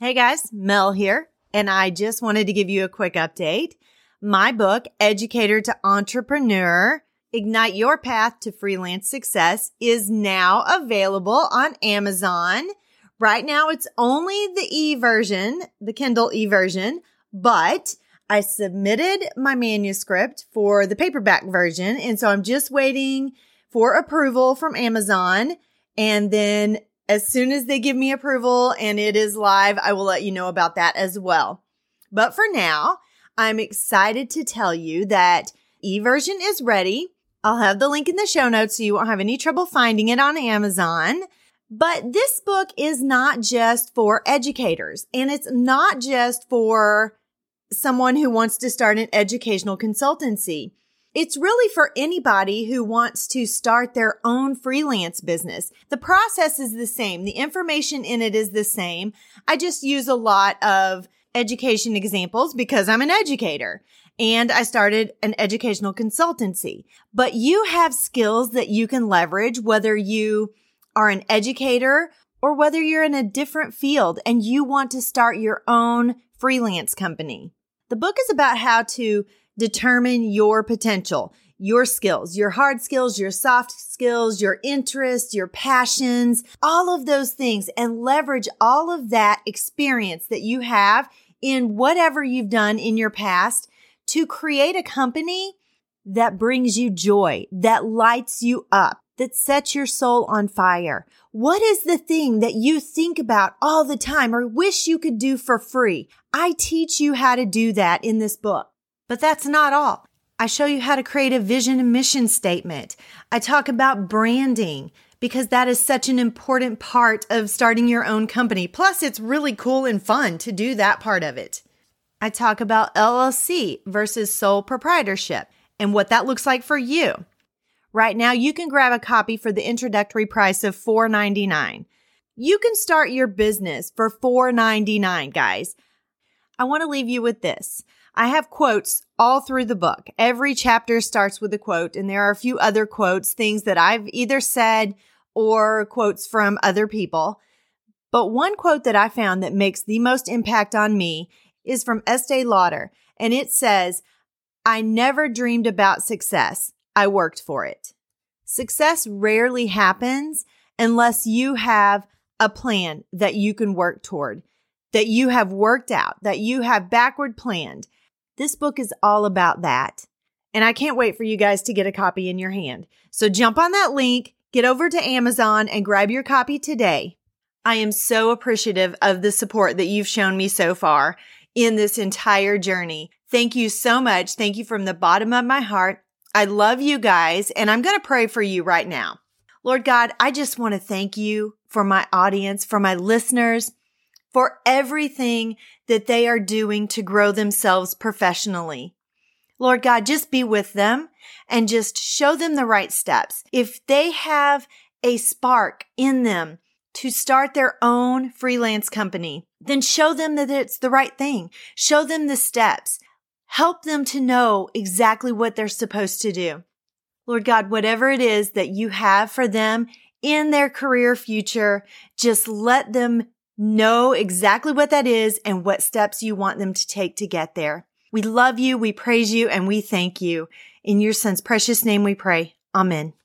Hey guys, Mel here, and I just wanted to give you a quick update. My book, Educator to Entrepreneur, Ignite Your Path to Freelance Success, is now available on Amazon. Right now, it's only the e-version, the Kindle e-version, but I submitted my manuscript for the paperback version, and so I'm just waiting for approval from Amazon, and then as soon as they give me approval and it is live, I will let you know about that as well. But for now, I'm excited to tell you that e-version is ready. I'll have the link in the show notes so you won't have any trouble finding it on Amazon. But this book is not just for educators, and it's not just for someone who wants to start an educational consultancy. It's really for anybody who wants to start their own freelance business. The process is the same. The information in it is the same. I just use a lot of education examples because I'm an educator and I started an educational consultancy. But you have skills that you can leverage, whether you are an educator or whether you're in a different field and you want to start your own freelance company. The book is about how to determine your potential, your skills, your hard skills, your soft skills, your interests, your passions, all of those things, and leverage all of that experience that you have in whatever you've done in your past to create a company that brings you joy, that lights you up, that sets your soul on fire. What is the thing that you think about all the time or wish you could do for free? I teach you how to do that in this book. But that's not all. I show you how to create a vision and mission statement. I talk about branding because that is such an important part of starting your own company. Plus, it's really cool and fun to do that part of it. I talk about LLC versus sole proprietorship and what that looks like for you. Right now, you can grab a copy for the introductory price of $4.99. You can start your business for $4.99, guys. I want to leave you with this. I have quotes all through the book. Every chapter starts with a quote, and there are a few other quotes, things that I've either said or quotes from other people. But one quote that I found that makes the most impact on me is from Estee Lauder, and it says, "I never dreamed about success. I worked for it." Success rarely happens unless you have a plan that you can work toward, that you have worked out, that you have backward planned. This book is all about that. And I can't wait for you guys to get a copy in your hand. So jump on that link, get over to Amazon and grab your copy today. I am so appreciative of the support that you've shown me so far in this entire journey. Thank you so much. Thank you from the bottom of my heart. I love you guys, and I'm going to pray for you right now. Lord God, I just want to thank you for my audience, for my listeners, for everything that they are doing to grow themselves professionally. Lord God, just be with them and just show them the right steps. If they have a spark in them to start their own freelance company, then show them that it's the right thing. Show them the steps. Help them to know exactly what they're supposed to do. Lord God, whatever it is that you have for them in their career future, just let them know exactly what that is and what steps you want them to take to get there. We love you, we praise you, and we thank you. In your son's precious name we pray. Amen.